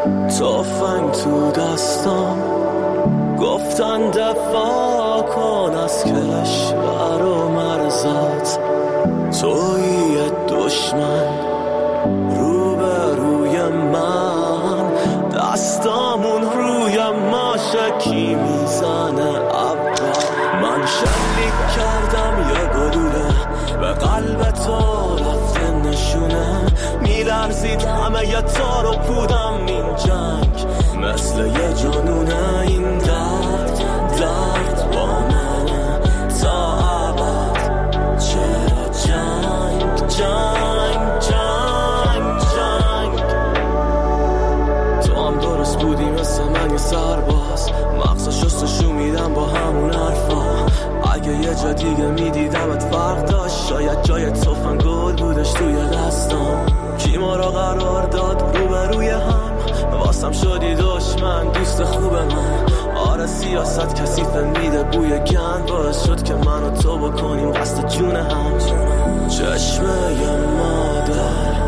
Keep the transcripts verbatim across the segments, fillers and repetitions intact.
تفنگ تو دستم گفتن دفاع کن از کشور و مرزات، تویی دشمن روبروی من، دستامون روی ماشکی میزنه ابرا. من شلیک کردم یه گلوله به قلب تو رفته نشونه، میلرزید همه یه تار و پودم این جنگ مثل یه جنونه. این درد درد با منه تا ابد، چرا جنگ جنگ جنگ جنگ. تو هم درست بودی مثل من یه سرباز، مغز شستشو میدم با همون حرفا. اگه یه جا دیگه میدیدمت فرق داشت، شاید جای تفنگ گل بودش توی دستم. کی ما را قرار داد روبروی هم، واسم شدی دشمن دوست خوب من. آره سیاست کثیف میده بوی گند، باعث شد که من و تو بکنیم قصد جون هم. چشمه یه مادر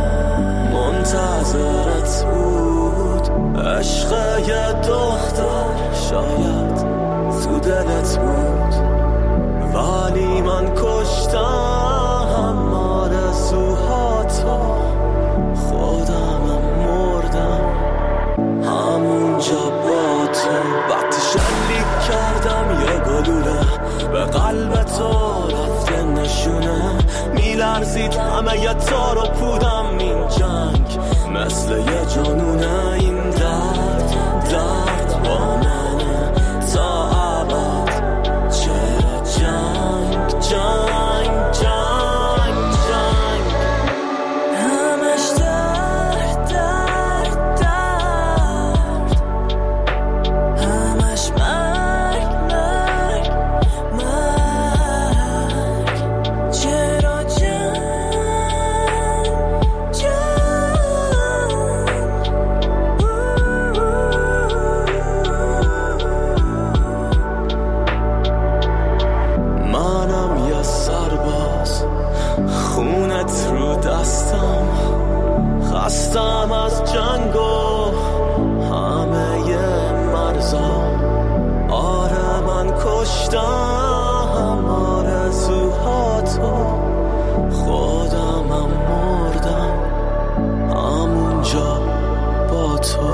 منتظرت بود، عشق یه دختر شاید تو دلت بود، ولی من کشتم آرزوهاتو، خودمم مردم همونجا با تو. وقتی شلیک کردم یه گلوله به قلب تو رفته نشونه، میلرزید همه یه تار و پودم این جنگ مثل یه جنونه. این درد درد با منه تا ابد، چرا جنگ جنگ جنگ جنگ. همش درد درد درد، همش مرگ مرگ مرگ، چرا جنگ جنگ. منم یه سرباز خونت رو دستم، خستم از جنگ و همه مرزا. آره من کشتم آرزوهاتو، خودمم مردم همونجا با تو.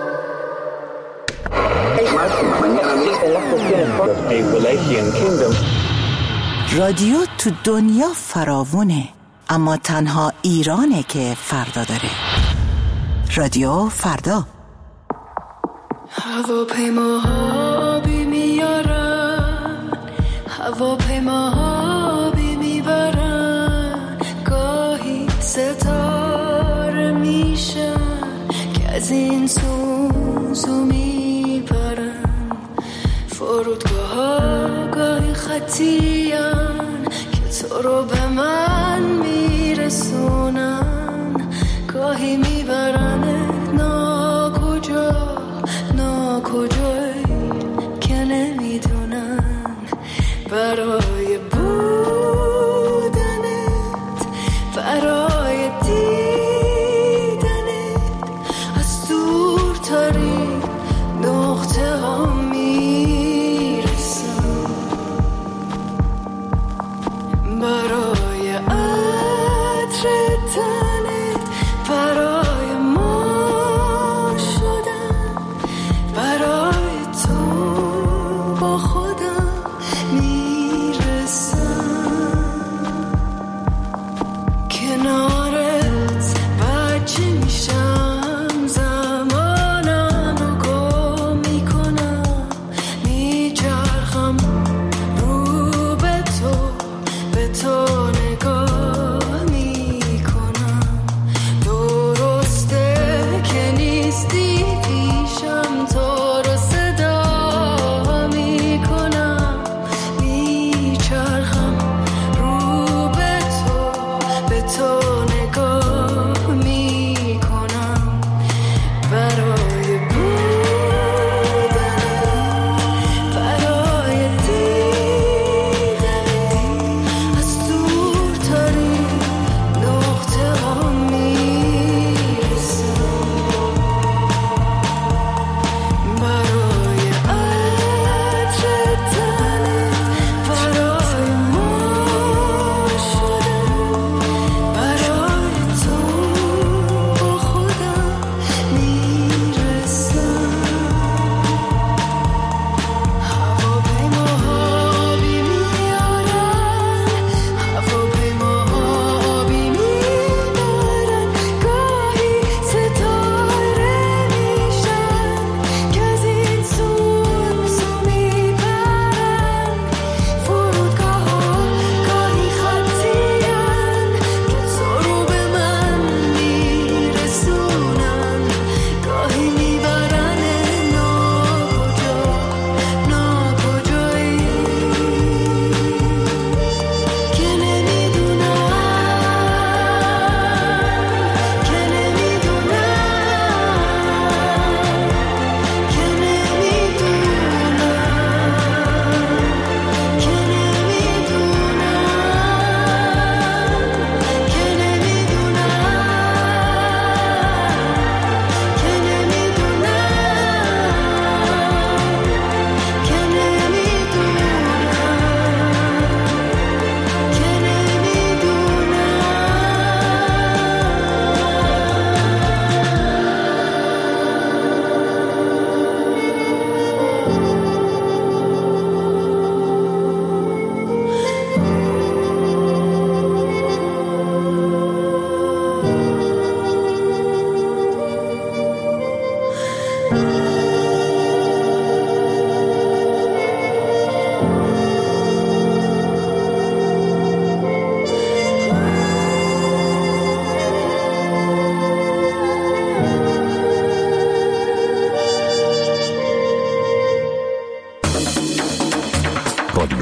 رادیو تو دنیا فراوونه، اما تنها ایرانه که فردا داره. رادیو فردا. هواپیماها بی میارن، هواپیماها بی میبرن، گاهی ستاره میشن که از این سوزو میبرن. فرودگاه ها گاهی خطیان که تو رو به من میرسونن، گاهی میبرنت ناکجا ناکجایی که نمیدونن. برای بودنت، برای دیدنت، از دور ترین نقطه ها میرسن. برای عطر تنت، برای ما شدن، برای تو با خودم میرسم. کنارت بچه میشم، زمانم رو گم میکنم، میچرخم رو به تو به تو.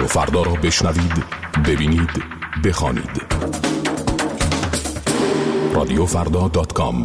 فردا را بشنوید، ببینید، بخوانید. رادیو فردا دات کام.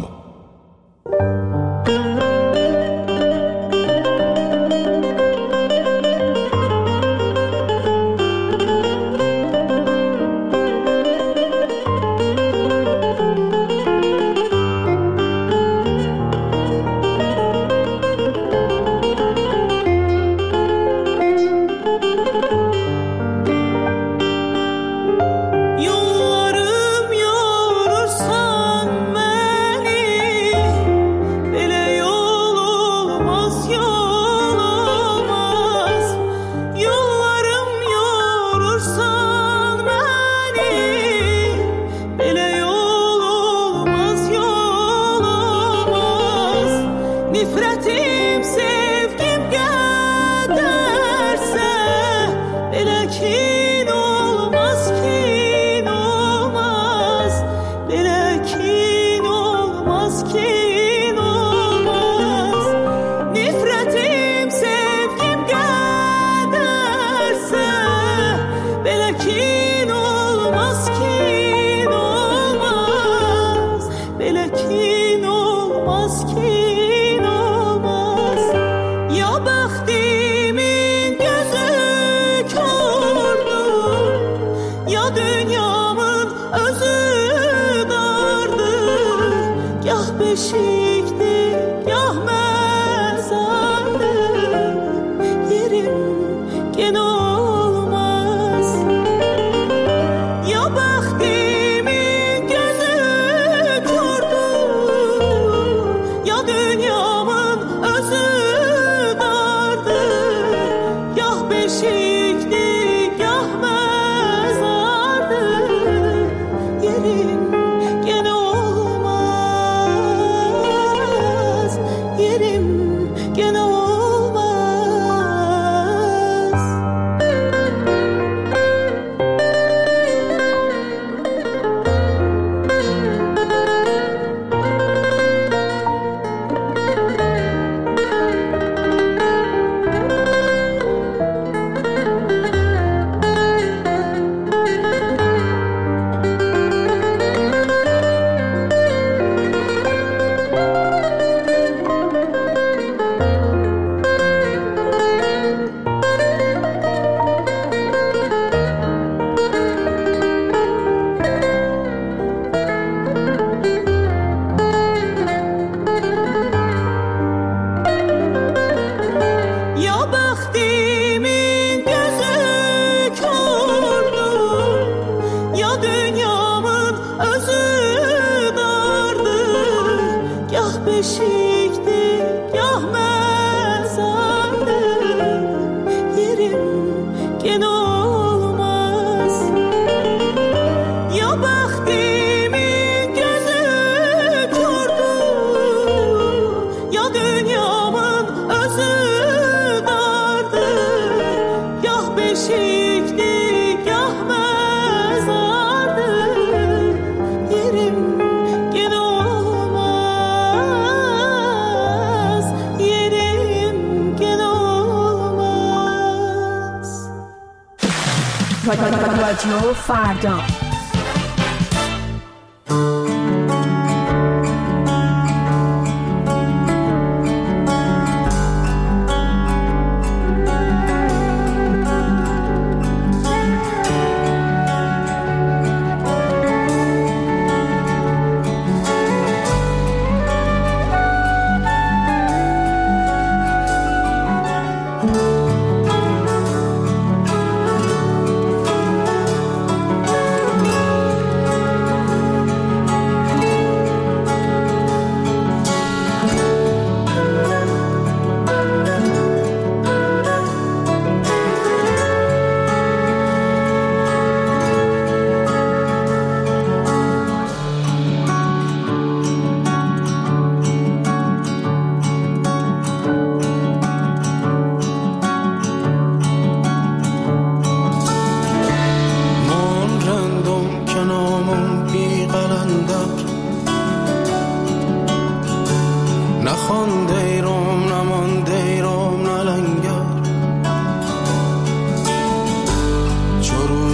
رادیو فردا.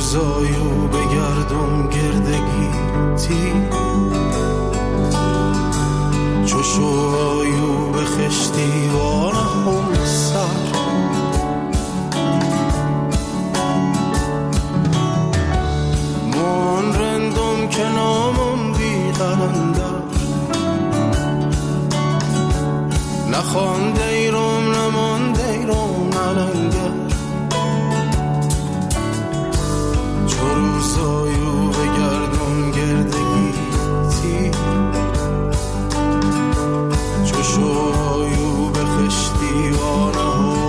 روزایو بگردم گردگیتی چو شوهایو به خشتی وانهم سر من رندم که نامم بی قلندر نخوانده ایرم نمانده ایرم نلنگر چو روزایو بگردم گردگیتی چو شوهایو به خشتی وانهم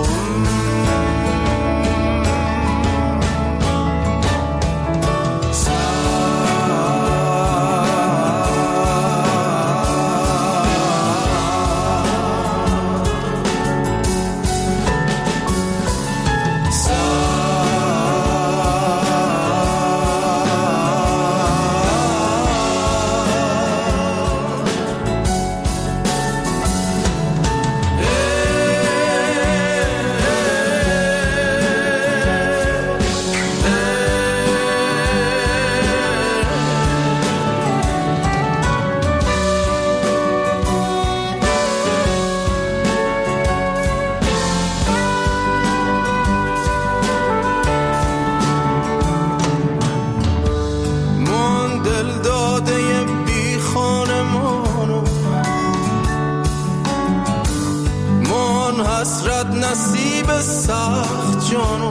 نصیب سخت جانو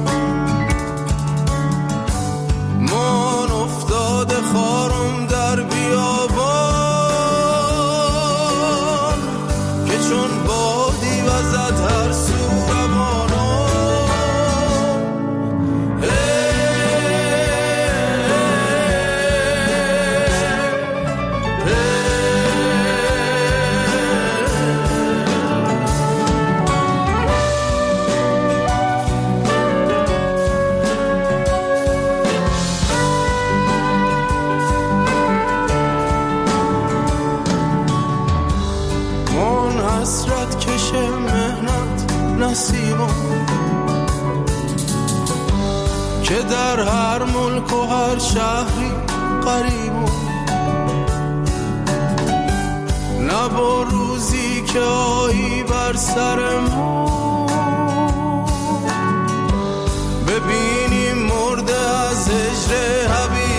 من افتاده خارم در بیابان که چون بادی وزد هر سو روانم نصیبم که در هر ملک و هر شهری قریبم نه با روزی که آیی بر سر ما ببینیم مرده از هجر حبیبم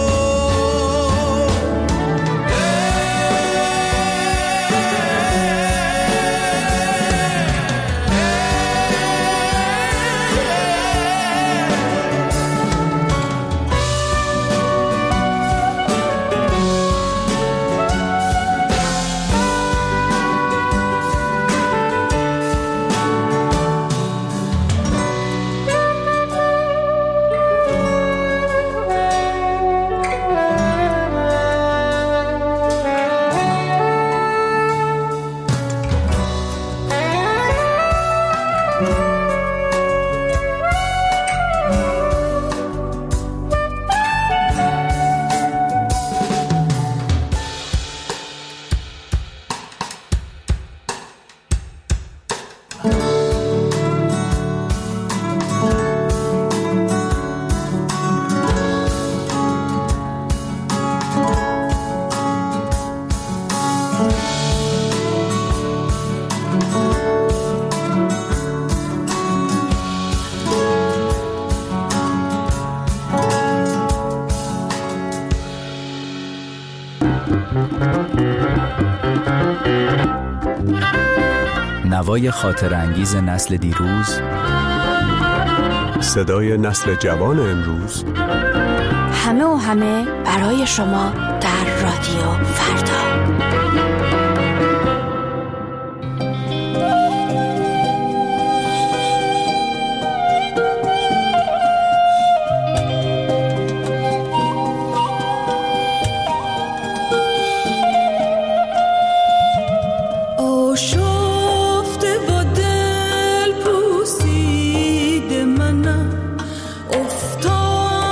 نوای خاطر انگیز نسل دیروز، صدای نسل جوان امروز، همه و همه برای شما در رادیو فردا.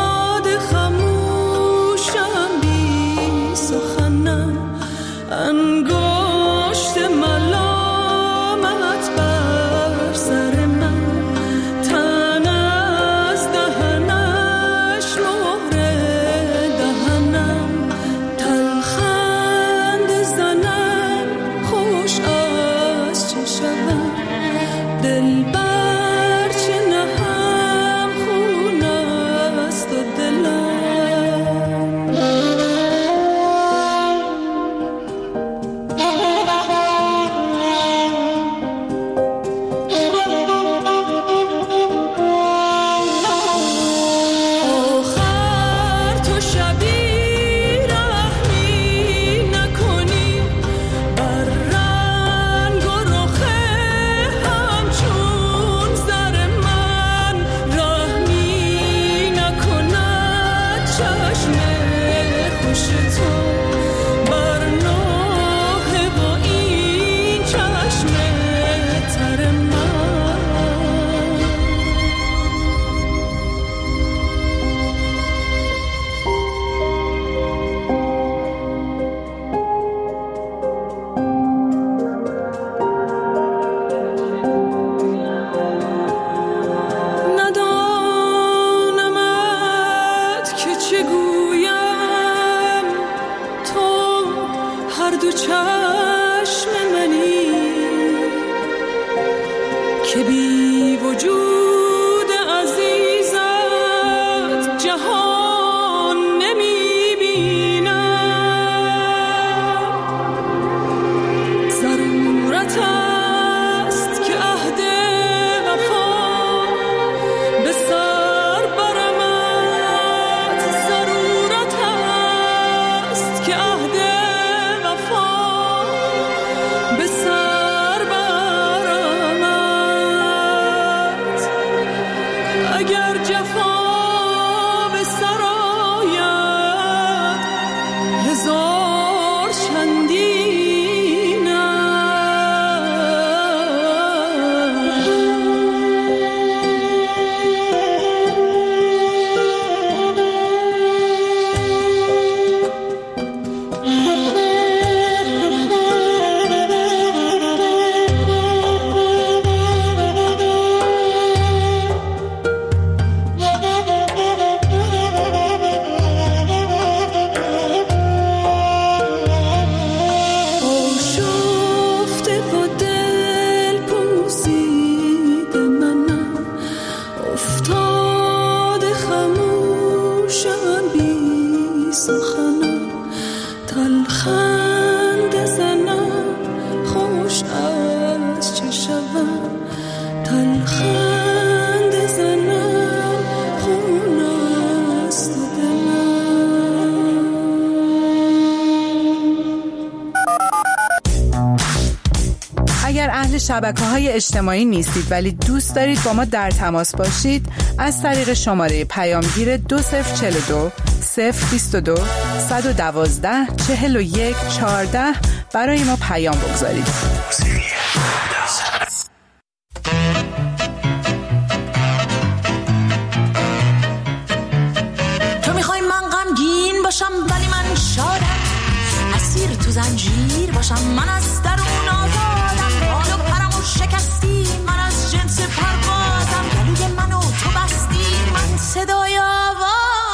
And چشم منی که بی وجود عزیزت جهان نمی بینم. ضرورت است که عهد وفا به سر برمت. ضرورت است که عهد وفا به سر برمت. اگر جفا به سر آید هزار چندین آشفته و دل پوسیده منم، افتاده خموشم بی سخنم. تلخند زنم خوش از چه شوم، تلخند زنم خون است و دلم. اگر اهل شبکه‌های اجتماعی نیستید ولی دوست دارید با ما در تماس باشید، از طریق شماره پیامگیر دو صفر چهل و دو صفر بیست و دو صد و دوازده چهل و یک چهارده برای ما پیام بگذارید. تو میخوای من غمگین باشم ولی من شادم، اسیر تو زنجیر باشم من از درون آزادم. بال و پرمو شکستی من از جنس پروازم، گلوی منو تو بستی من صدای آوازم.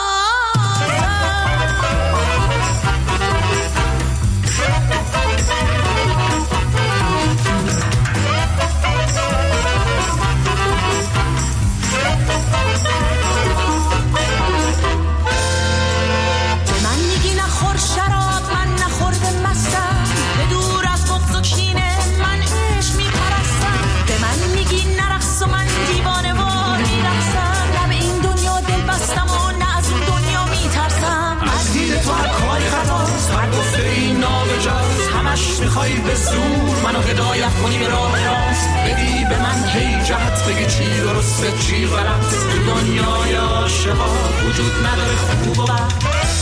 به من میگی نخور شراب من نخورده مستم، به دور از بغض و کینه من عشق میپرستم. به من میگی نرقص و من دیوانه وار میرقصم، نه به این دنیا دل بستم و نه از اون دنیا میترسم. از دید تو هر کاری خطاست، هر گفته این نابجاست. همش میخوای به زور منو هدایت کنی به راه راست، بدی به من هی جهت بگی چی درسته چی غلط. تو دنیای عاشقا وجود نداره خوب و بد.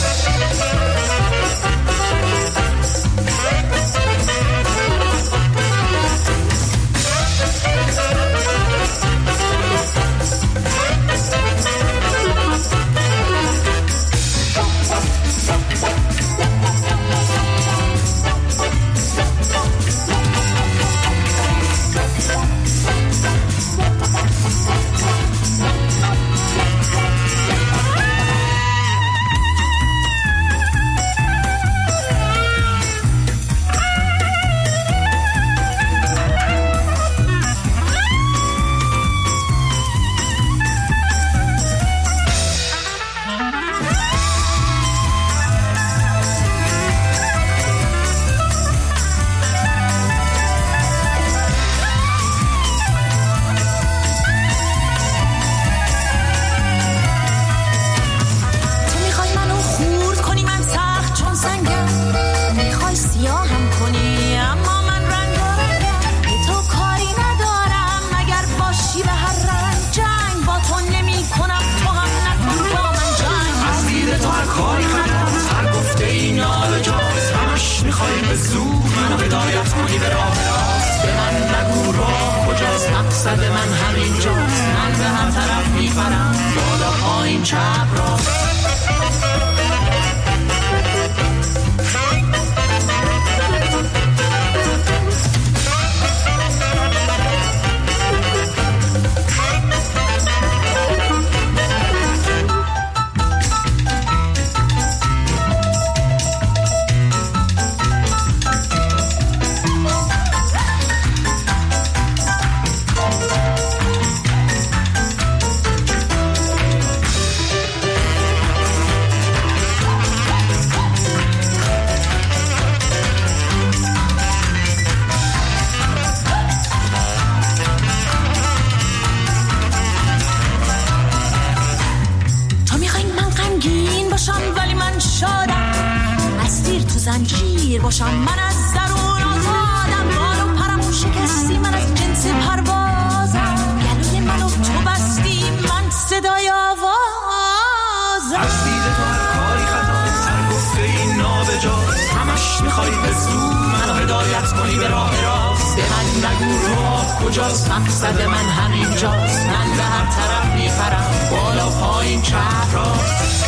به زور منو هدایت کنی به راه راست. به من نگو راه کجاست، مقصد من همینجاست. من به هر طرف میپرم، بالا پایین چپ راست. زنجیر باشم. من از درون آزادم، بال و پرمو شکستی، من از جنس پروازم. گلوی منو تو بستی، من صدای آوازم. از دید تو هر کاری خطا، سر گفته این نابجاست. همش میخوای به زور منو هدایت کنی به راه راست. به من نگو راه کجاست، مقصد من همینجاست. من به هر طرف میپرم، بالا پایین چپ راست.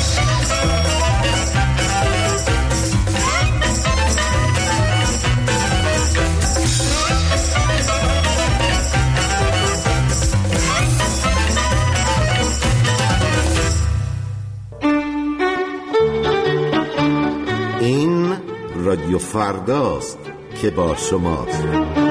این رادیو فرداست که با شماست.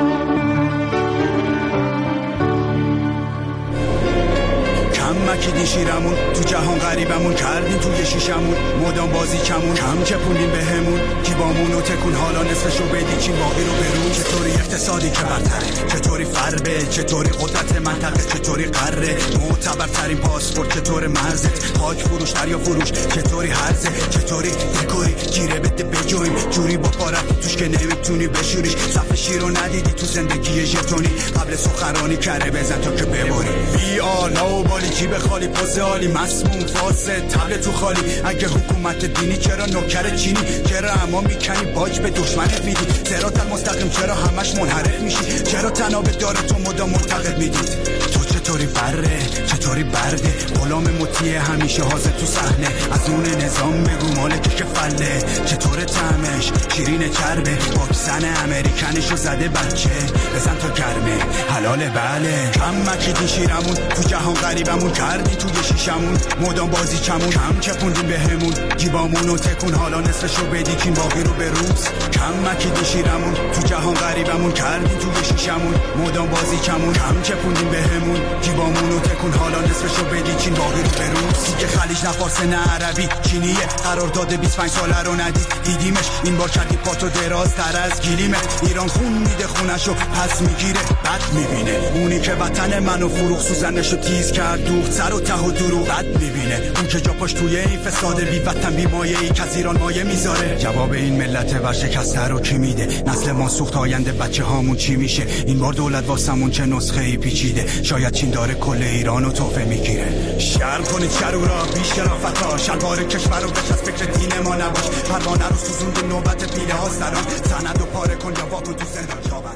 مکیدی شیرمون تو جهان غریبمون کردیم توی شیشمون مدام بازی کمون کم چپونیم بهمون جیبامون و تکون حالا نصفشو بدی چین باقی رو برون. چطوری اقتصادی که برتره، چطوری فربه، چطوری قدرت منطقه، چطوری قره معتبرترین پاسپورت، چطور مرزت خاک فروش دریا فروش، چطوری هرزه، چطوری دکوری گیره بده بجویم جوری با پارت توش که نمیتونی بشوریش. صف شیر رو ندیدی تو زندگی ژتونی، قبل سخنرانی کره بزن تا که ببری. بی آلا و بالی جیب خالی، پوز عالی، مسموم فاسد، تبل تو خالی. اگه حکومت دینی چرا نوکر چینی؟ چرا اما میکنی باج به دشمنت میدی؟ صراط المستقیم چرا همش منحرف میشی؟ چرا تناب داره تو مدام معتقد میدید؟ تو چطوری بره، چطوری برده، غلام مطیع همیشه حاضر تو صحنه. از اون نظام بگو مالک که فله، چطور طعمش شیرین چربه، واکسن امریکنشو زده بچه، بزن تا گرمه حلاله بله. کم مکیدی شیرمون تو جهان غریبمون کردی توی شیشمون مدام بازی کمون کم چپوندیم بهمون جیبامون و تکون حالا نصفشو بدی کین باقی رو به روز. کم مکیدی شیرمون تو جهان غریبمون کردی توی شیشمون مدام بازی کمون کم چپوندیم بهمون جیبامون و تکون حالا نصفشو بدی کین باقی رو به روز. دیگه خلیج نه فارس نه عربی چینیه، قرار داده بیست و پنج ساله رو ندید دیدیمش، این بار کردی پاتو درازتر از گلیمت. ایران خون میده خونشو پس میگیره بد میبینه، اونی که وطن منو فروخ سوزنشو تیز کرد دوخت سر و ته و دروغ بد میبینه. اون که جا پاش توی این فساد بی وطن بی مایه ای که از ایران مایه میذاره. جواب این ملت ورشکسته رو کی میده؟ نسل ما سوخت، آینده بچه هامون چی میشه؟ این بار دولت واسمون چه نسخه ای پیچیده؟ شاید چین داره کل ایرانو تحفه میگیره. شرم کنید شرورا بی شرافتا، شلوار کشور رو بچ از فکر دین ما نباش. پروانه رو سوزوند نوبت پیله ها سران، سند و پاره کن یا واکن تو زندان جاون.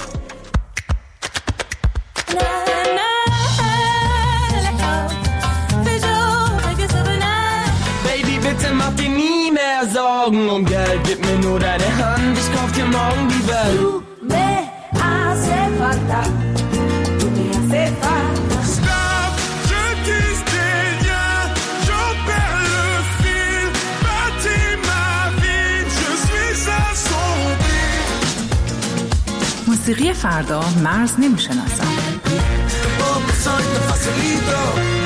Bitte mach dir nie mehr Sorgen um Geld, gib mir nur deine Hand, ich kauf dir morgen die Welt. Du me hace falta, tu me hace falta. Stop, je disais rien, j'en perds le fil, bâtis ma vie, je suis assombri. موسیقی فردا مرز نمیشناسد. Oh, soy tan facilito.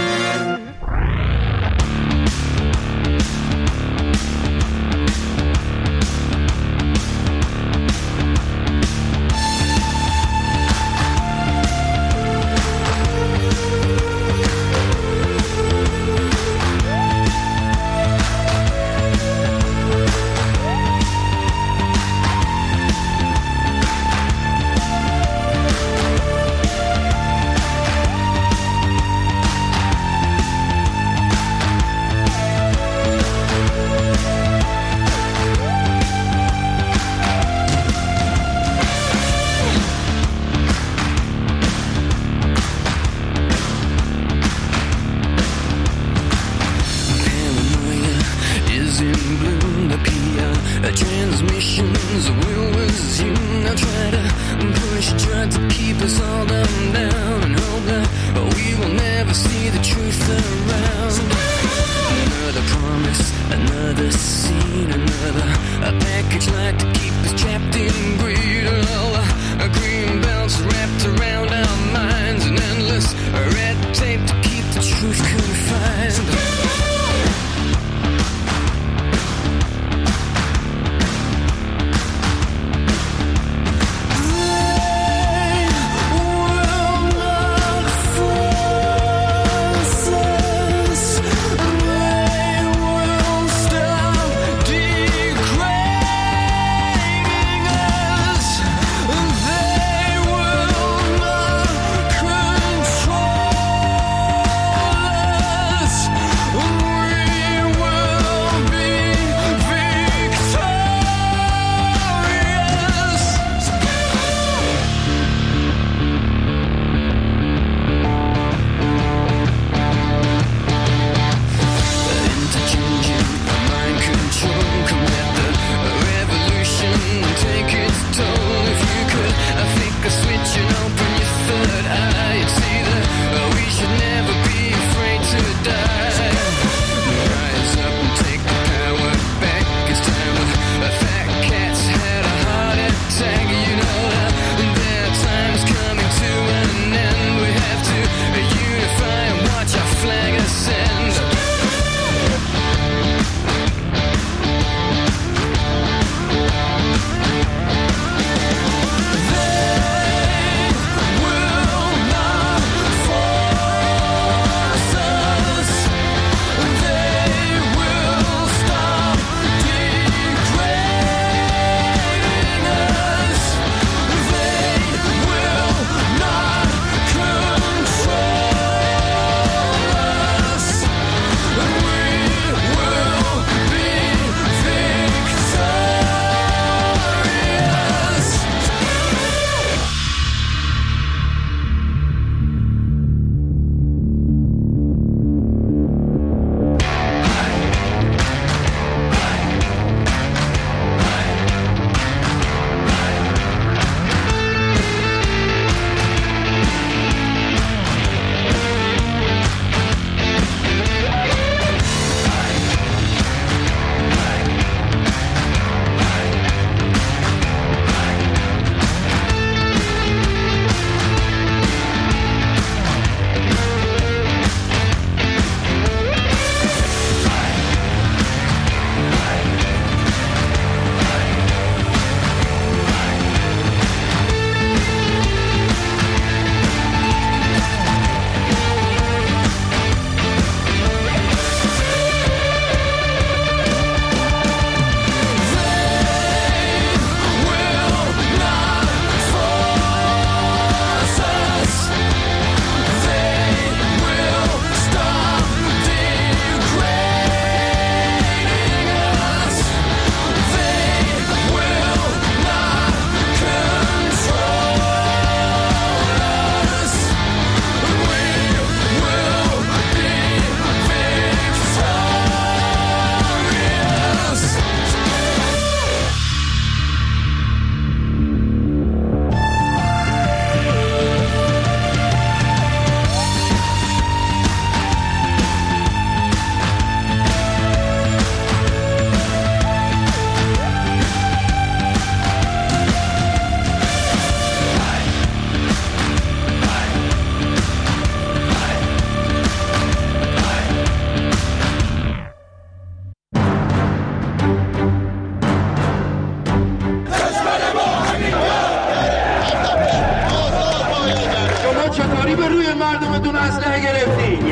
Transmissions will resume. Now try to push, try to keep us all down, down, and hope that we will never see the truth around. Another promise, another scene, another a package like to keep us trapped in greed. All a green belts wrapped around our minds, an endless red tape to keep the truth confined.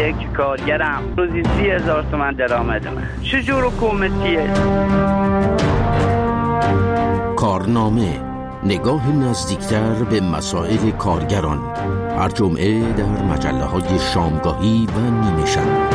یک کارگرم، روزی سی هزار تومن درآمد من. چجور حکومتیه؟ کارنامه، نگاه نزدیکتر به مسائل کارگران، هر جمعه در مجله های شامگاهی و نیمه شب.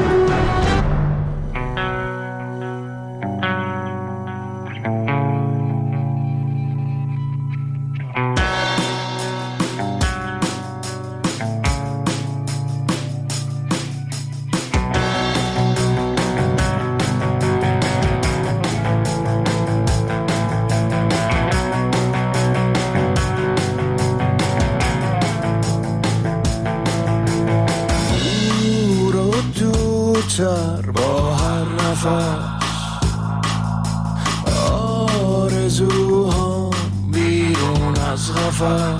با هر نفس آرزوها بیرون از قفس،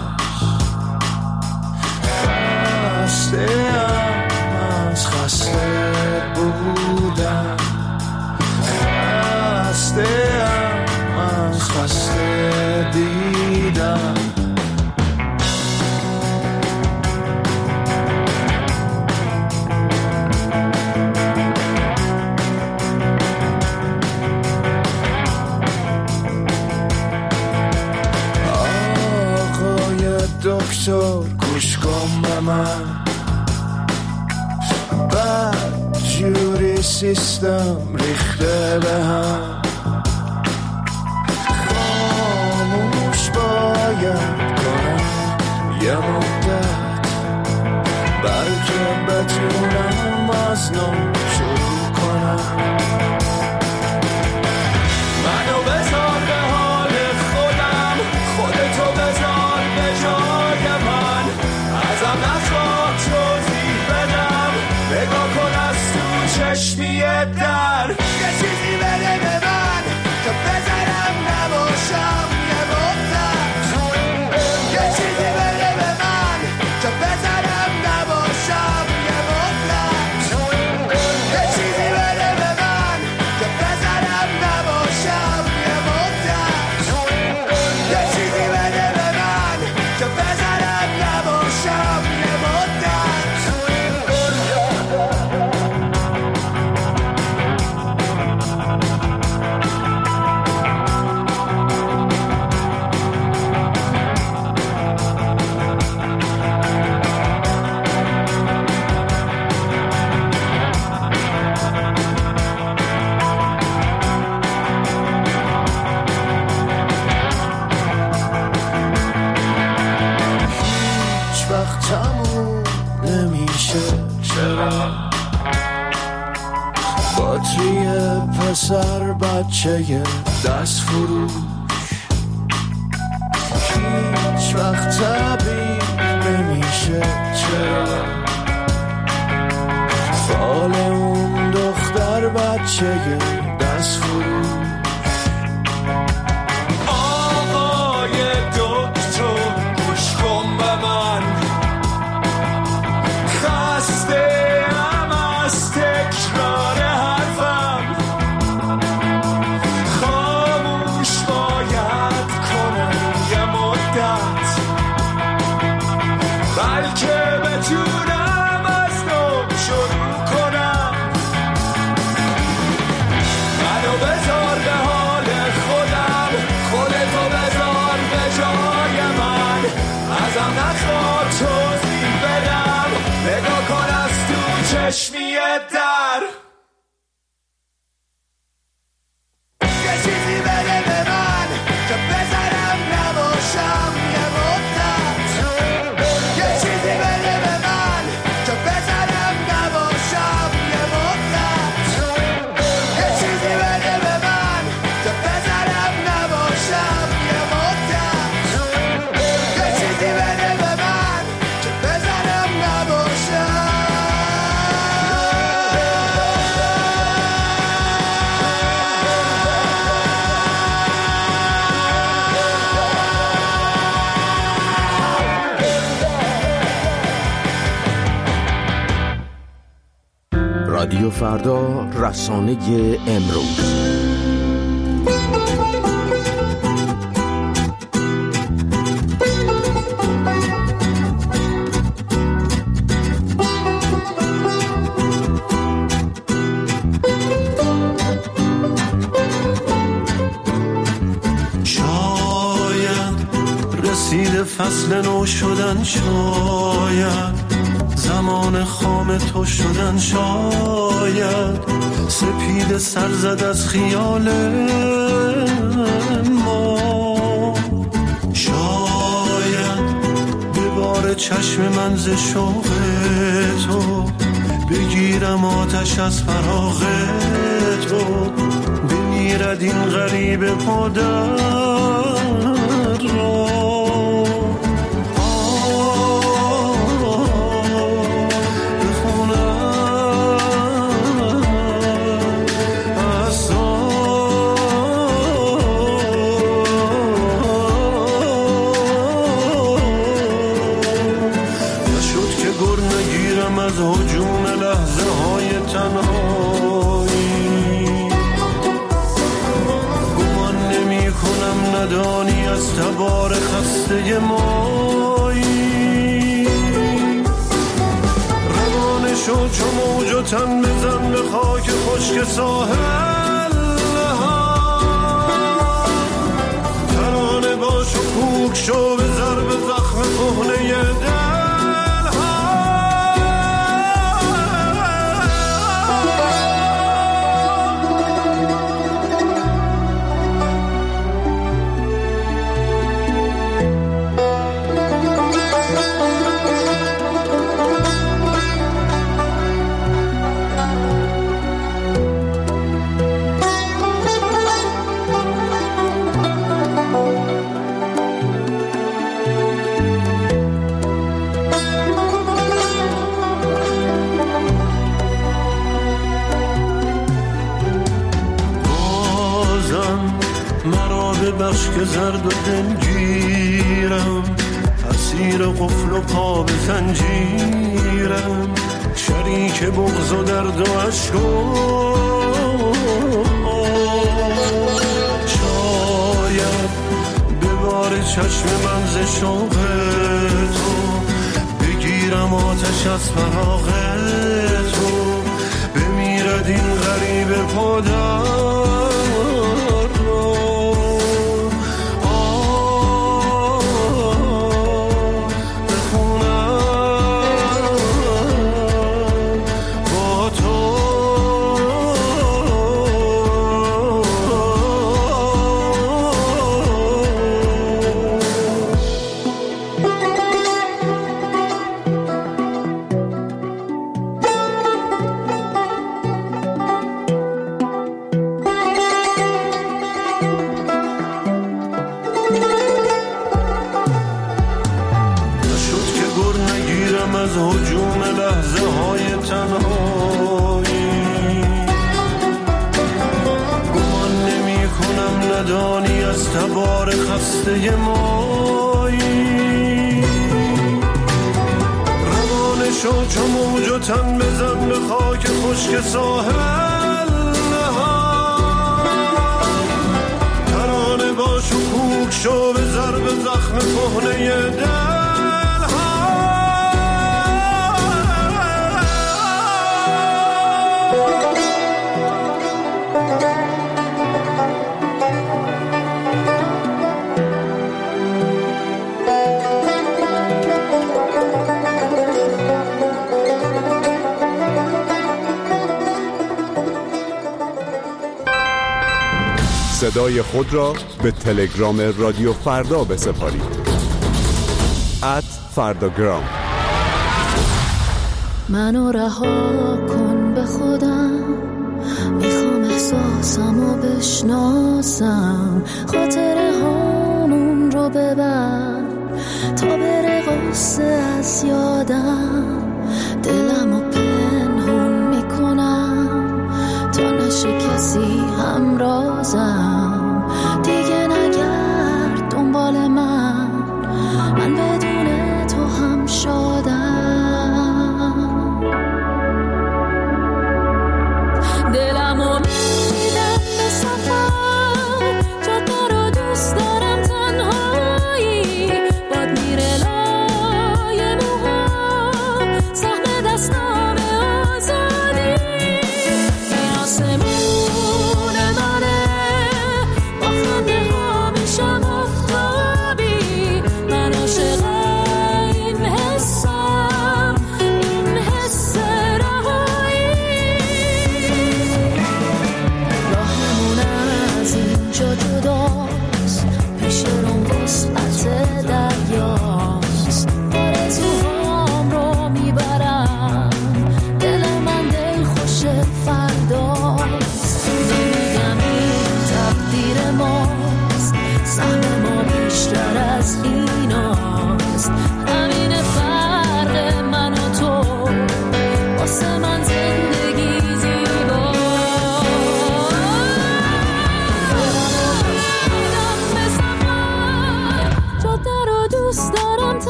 خسته ام از خسته بودن، خسته ام از خسته دیدن. دکتر گوش کن به من، بد جوری سیستم ریخته به هم، خاموش باید کنم یه مدت، بلکه بتونم از نو شروع کنم. منو بذار به حال خودم، خودتو بذار به جای من، ازم نخواه توضیح بدم، نگاه کن از تو چشمی در، یه چیزی بده به من که بذارم نباشم یه مدت، یه چیزی بده به من که بذارم نباشم یه مدت، یه چیزی بده به من که بذارم نباشم یه مدت، یه چیزی بده به من که بذارم نباشم یه مدت. هیچ وقت تموم نمیشه چرا، باتری پسر بچه دست فروش، هیچ وقت طبیب نمیشه چرا، فال اون دختر بچه دست فروش. آقای دکتر گوش کن به من، خسته ام از تکرار حرفم، خاموش باید کنم یه مدت، بلکه بتونم از نو شروع کنم. منو بذار به حال خودم، خودتو بذار به جای من، ازم نخواه توضیح بدم، نگاه کن از تو چشمی در، یه چیزی بده به من که بذارم نباشم یه مدت، یه چیزی بده به من که بذارم نباشم یه مدت، یه چیزی بده به من که بذارم نباشم یه مدت، یه چیزی بده به من که بذارم نباشم. رادیو فردا، رسانه امروز. فصل نو شدن شاید، زمان خام تو شدن شاید، سپید سر زد از خیال ما. شاید به بار چشم من ز شوق تو بگیرم آتش از فراغ تو، بمیرد این غریب پادر را. ندانی از تبار خسته مایی، روانه شو چو موج و تن بزن به خاک خشک ساحل ها، ترانه باش و کوک شو به ضرب زخم کهنه دل. بشک زرد و دلگیرم، اسیر قفل و پا به زنجیرم، شریک بغض و درد و عشق و شاید به بار چشم من ز شوق تو بگیرم آتش از فراغ تو، بمیرد این غریب پادر. تبار خسته مایی، روانه شو چو موج و تن بزن به خاک خشک ساحل ها، ترانه باش و کوک شو به ضرب زخم کهنه دل ها. صدای خود را به تلگرام رادیو فردا بسپارید. ات فرداگرام. منو رها کن به خودم، میخوام احساسمو بشناسم، خاطره هامون رو ببر تا بره غصه از یادم، دلمو پنهون میکنم تا نشه کسی همرازم.